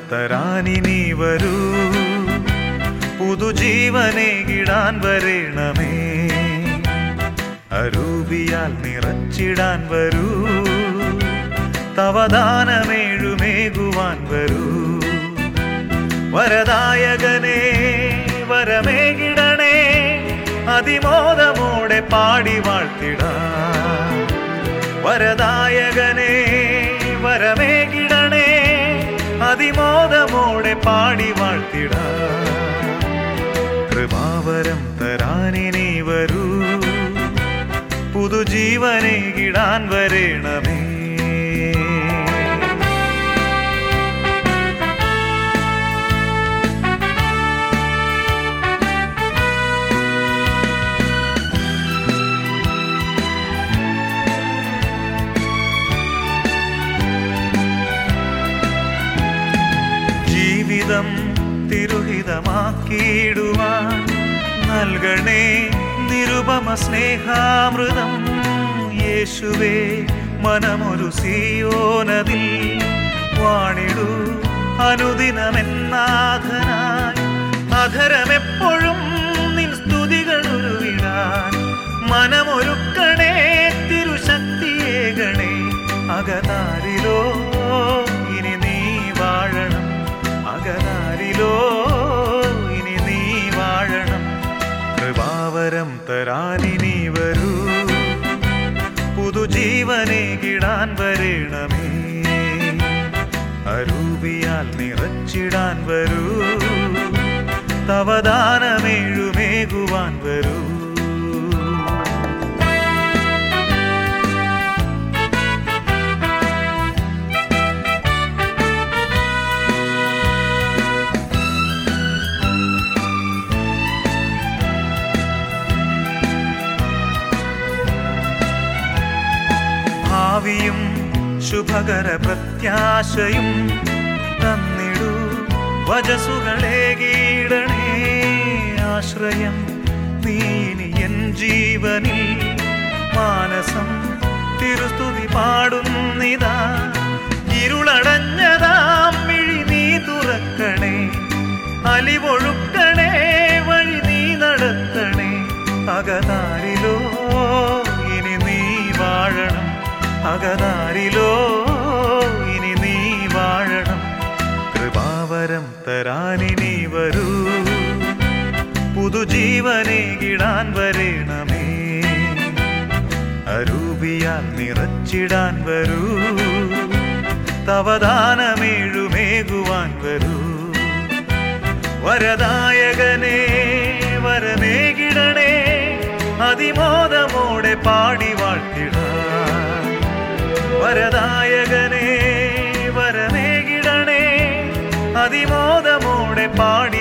തരാനിനി വരൂ, പുതുജീവനേകിടാൻ വരേണമേ. അരൂപിയാൽ നിറച്ചിടാൻ വരൂ, തവദാനമേഴുമേകുവാൻ വരൂ. വരദായകനേ വരമേകിടണേ, അതിമോദമോടെ പാടി വാഴ്ത്തിടാം. വരദായകനേ വരമേകിടണേ, അതിമോദമോടെ പാടി വാഴ്ത്തിടാം. കൃപാവരം തരാനിനി വരൂ, പുതുജീവനേകിടാൻ വരേണമേ. ജീവിതം തിരുഹിതമാക്കിയിടുവാൻ നൽകണേ നിരുപമ സ്നേഹാമൃതം. യേശുവേ മനമൊരു സിയോനതിൽ വാണിടൂ അനുദിനമെന്നാഥനായി. അധരമെപ്പോഴും നിൻ സ്തുതികൾ ഉരുവിടാൻ മനമൊരുക്കണേ, തിരുശക്തിയേകണേ. അകതാരിലോ ഇനി നീ വാഴണം, അകതാരിലോ ഇനി നീ വാഴണം. കൃപാവരം തരാനിനി വരൂ, പുതുജീവനേകിടാൻ വരേണമേ. അരൂപിയാൽ നിറച്ചിടാൻ വരൂ, തവദാനമേഴുമേകുവാൻ വരൂ. ഭാവിയും ശുഭകര പ്രത്യാശയും തന്നിടൂ, വചസുകളേകീടണേ. ആശ്രയം നീനി എൻ ജീവനിൽ, മാനസം തിരുസ്തുതി പാടുന്നിതാ. ഇരുളടഞ്ഞതാം മിഴി നീ തുറക്കണേ, അലിവൊഴുക്കണേ, വഴി നീ നടത്തണേ. അകതാരിലോ ഇനി നീ വാഴണം, അകതാരിലോ ഇനി നീ വാഴണം. കൃപാവരം തരാനിനി വരൂ, പുതുജീവനേകിടാൻ വരേണമേ. അരൂപിയാൽ നിറച്ചിടാൻ വരൂ, തവദാനമേഴുമേകുവാൻ വരൂ. വരദായകനേ വരമേകിടണേ, അതിമോദമോടെ പാടി വാഴ്ത്തിടാം. വരദായകനേ വരമേകിടണേ, അതിമോദമോടെ പാടി